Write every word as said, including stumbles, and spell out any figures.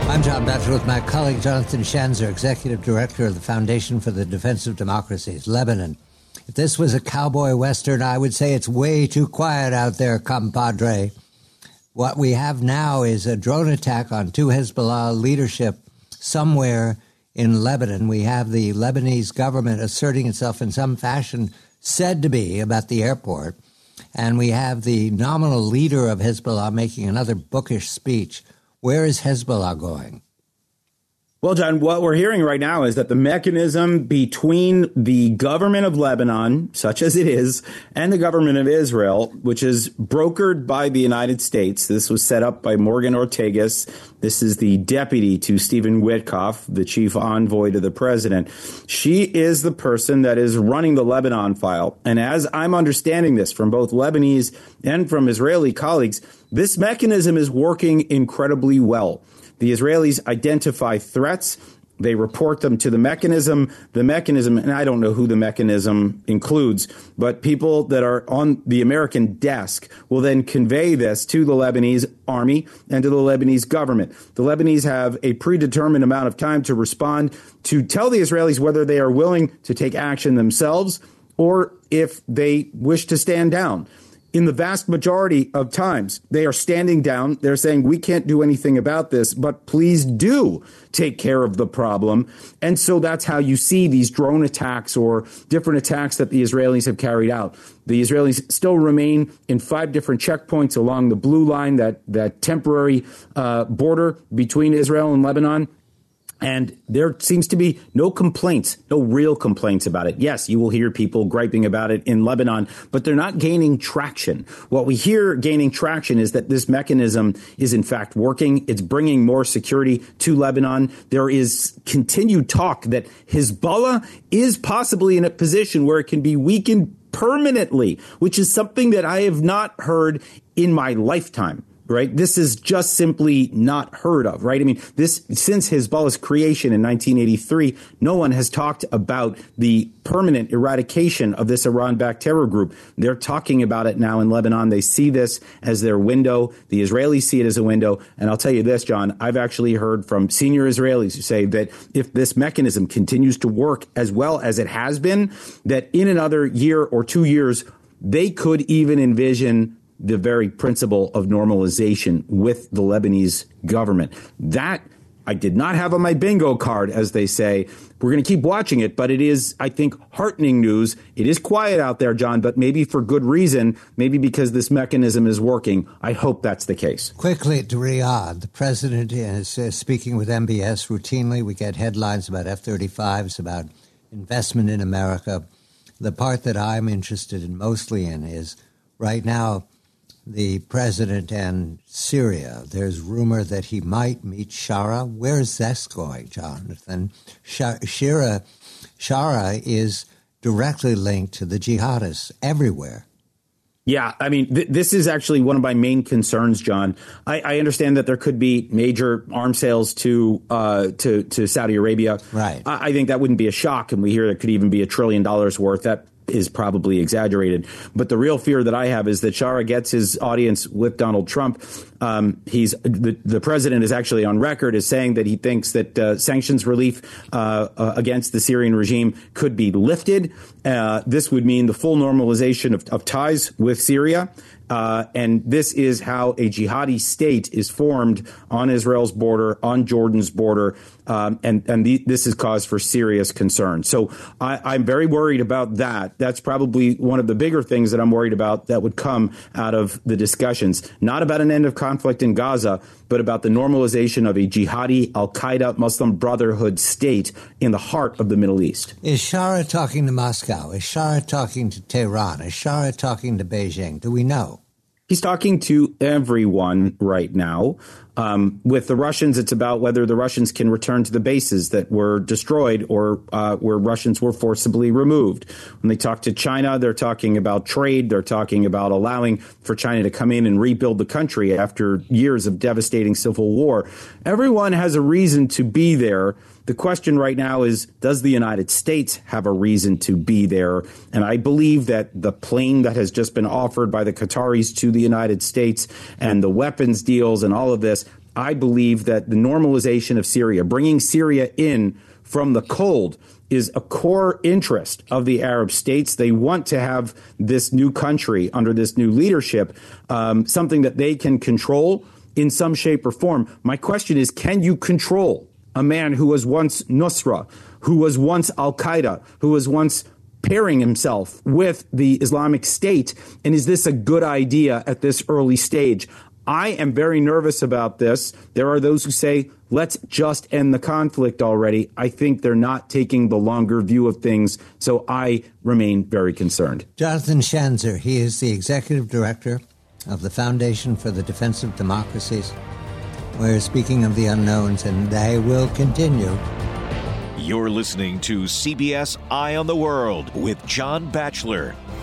I'm John Batchelor with my colleague Jonathan Schanzer, Executive Director of the Foundation for the Defense of Democracies, Lebanon. If this was a cowboy western, I would say it's way too quiet out there, compadre. What we have now is a drone attack on two Hezbollah leadership somewhere in Lebanon. We have the Lebanese government asserting itself in some fashion, said to be, about the airport. And we have the nominal leader of Hezbollah making another bookish speech. Where is Hezbollah going? Well, John, what we're hearing right now is that the mechanism between the government of Lebanon, such as it is, and the government of Israel, which is brokered by the United States. This was set up by Morgan Ortagus. This is the deputy to Stephen Witkoff, the chief envoy to the president. She is the person that is running the Lebanon file. And as I'm understanding this from both Lebanese and from Israeli colleagues, this mechanism is working incredibly well. The Israelis identify threats. They report them to the mechanism. The mechanism, and I don't know who the mechanism includes, but people that are on the American desk will then convey this to the Lebanese army and to the Lebanese government. The Lebanese have a predetermined amount of time to respond, to tell the Israelis whether they are willing to take action themselves or if they wish to stand down. In the vast majority of times, they are standing down. They're saying, we can't do anything about this, but please do take care of the problem. And so that's how you see these drone attacks or different attacks that the Israelis have carried out. The Israelis still remain in five different checkpoints along the blue line, that, that temporary uh, border between Israel and Lebanon. And there seems to be no complaints, no real complaints about it. Yes, you will hear people griping about it in Lebanon, but they're not gaining traction. What we hear gaining traction is that this mechanism is in fact working. It's bringing more security to Lebanon. There is continued talk that Hezbollah is possibly in a position where it can be weakened permanently, which is something that I have not heard in my lifetime. Right. This is just simply not heard of. Right. I mean, this since Hezbollah's creation in nineteen eighty-three, no one has talked about the permanent eradication of this Iran-backed terror group. They're talking about it now in Lebanon. They see this as their window. The Israelis see it as a window. And I'll tell you this, John, I've actually heard from senior Israelis who say that if this mechanism continues to work as well as it has been, that in another year or two years, they could even envision the very principle of normalization with the Lebanese government. That I did not have on my bingo card, as they say. We're going to keep watching it, but it is, I think, heartening news. It is quiet out there, John, but maybe for good reason, maybe because this mechanism is working. I hope that's the case. Quickly to Riyadh, the president is uh, speaking with M B S routinely. We get headlines about F thirty-fives, about investment in America. The part that I'm interested in mostly in is right now, the president and Syria. There's rumor that he might meet Shara. Where's this going, Jonathan? Shara, Shara is directly linked to the jihadists everywhere. Yeah, I mean, th- this is actually one of my main concerns, John. I, I understand that there could be major arms sales to uh, to, to Saudi Arabia. Right. I, I think that wouldn't be a shock, and we hear there could even be a trillion dollars worth. That is probably exaggerated. But the real fear that I have is that Shara gets his audience with Donald Trump. Um, he's the, the president is actually on record as saying that he thinks that uh, sanctions relief uh, uh, against the Syrian regime could be lifted. Uh, this would mean the full normalization of, of ties with Syria. Uh, and this is how a jihadi state is formed on Israel's border, on Jordan's border. Um, and and the, this is cause for serious concern. So I, I'm very worried about that. That's probably one of the bigger things that I'm worried about that would come out of the discussions, not about an end of conflict in Gaza, but about the normalization of a jihadi al-Qaeda Muslim Brotherhood state in the heart of the Middle East. Is Shara talking to Moscow? Is Shara talking to Tehran? Is Shara talking to Beijing? Do we know? He's talking to everyone right now. Um, with the Russians, it's about whether the Russians can return to the bases that were destroyed or uh, where Russians were forcibly removed. When they talk to China, they're talking about trade. They're talking about allowing for China to come in and rebuild the country after years of devastating civil war. Everyone has a reason to be there. The question right now is, does the United States have a reason to be there? And I believe that the plane that has just been offered by the Qataris to the United States and the weapons deals and all of this, I believe that the normalization of Syria, bringing Syria in from the cold, is a core interest of the Arab states. They want to have this new country under this new leadership, um, something that they can control in some shape or form. My question is, can you control a man who was once Nusra, who was once Al-Qaeda, who was once pairing himself with the Islamic State? And is this a good idea at this early stage? I am very nervous about this. There are those who say, let's just end the conflict already. I think they're not taking the longer view of things, so I remain very concerned. Jonathan Schanzer, he is the executive director of the Foundation for the Defense of Democracies. We're speaking of the unknowns, and they will continue. You're listening to C B S Eye on the World with John Batchelor.